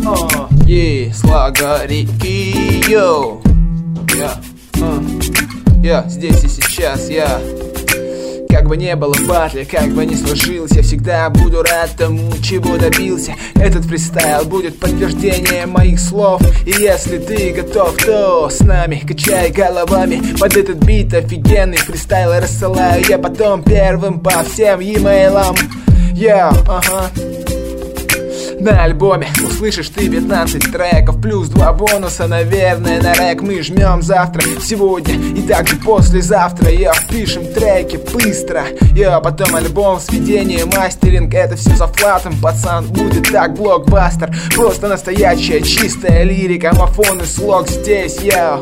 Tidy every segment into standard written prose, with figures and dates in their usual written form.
Слага реки, йоу. Я здесь и сейчас, я. Как бы не было в батле, как бы не сложилось, я всегда буду рад тому, чего добился. Этот фристайл будет подтверждением моих слов. И если ты готов, то с нами качай головами под этот бит офигенный фристайл рассылаю я потом первым по всем e-mailам. На альбоме услышишь ты 15 треков плюс 2 бонуса, наверное, на рэк. Мы жмем завтра, сегодня и также послезавтра. Пишем треки быстро. Потом альбом, сведение, мастеринг. Это все за флатом, пацан, будет так блокбастер. Просто настоящая чистая лирика, мафон и слог здесь, я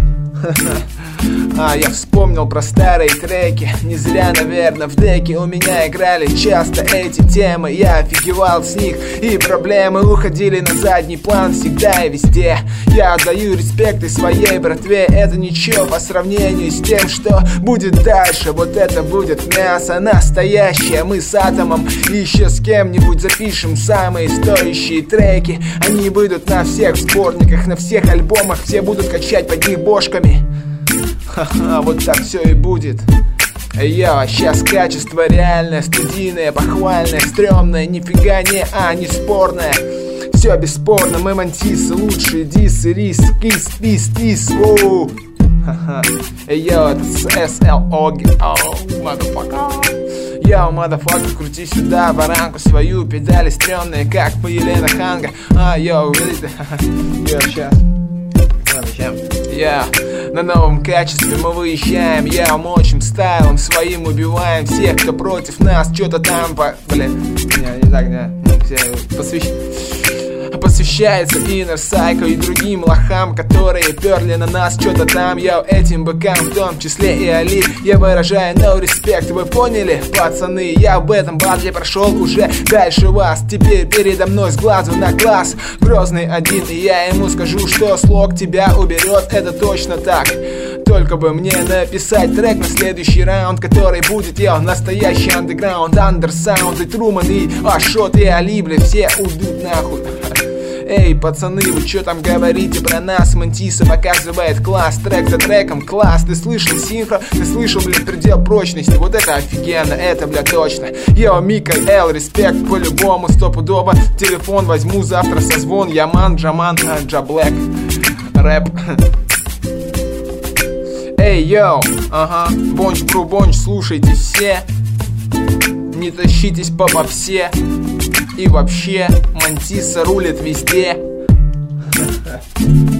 вспомнил про старые треки. Не зря, наверное, в деке у меня играли часто эти темы. Я офигевал с них, и проблемы уходили на задний план всегда и везде. Я отдаю респекты своей братве. Это ничего по сравнению с тем, что будет дальше. Вот это будет мясо настоящее. Мы с Атомом и еще с кем-нибудь запишем самые стоящие треки. Они выйдут на всех сборниках, на всех альбомах. Все будут качать под них бошками. Вот так все и будет. Сейчас качество реальное, студийное, похвальное, стрёмное, нифига не спорное. Все бесспорно, мы мантисы, лучшие дисы, рис, кис, пис, тис, воу. Это SLOG, motherfucker, крути сюда баранку свою, педали стрёмные, как по Елена Ханга. Сейчас. На новом качестве мы выезжаем. Мощным стайлом своим убиваем всех, кто против нас. Что-то там посвящается Inner Psycho и другим лохам, которые перли на нас что-то там. Этим быкам, в том числе и Али, я выражаю no respect. Вы поняли, пацаны? Я в этом батле прошел уже дальше вас. Теперь передо мной с глазу на глаз грозный один, и я ему скажу, что слог тебя уберет. Это точно так. Только бы мне написать трек на следующий раунд, который будет настоящий андеграунд, андерсаунд и Труман, и Ашот, и Али, все уйдут нахуй. Эй, пацаны, вы чё там говорите про нас? Мантиса показывает класс, трек за треком, класс. Ты слышал синхро? Ты слышал, предел прочности? Вот это офигенно, это, точно. Мика, Эл, респект по-любому, стопудово. Телефон возьму завтра созвон. Яман, Джаман, Джаблэк, рэп. Эй, бонч, бру-бонч, слушайте все. Не тащитесь по попсе. И вообще, Мантиса рулит везде.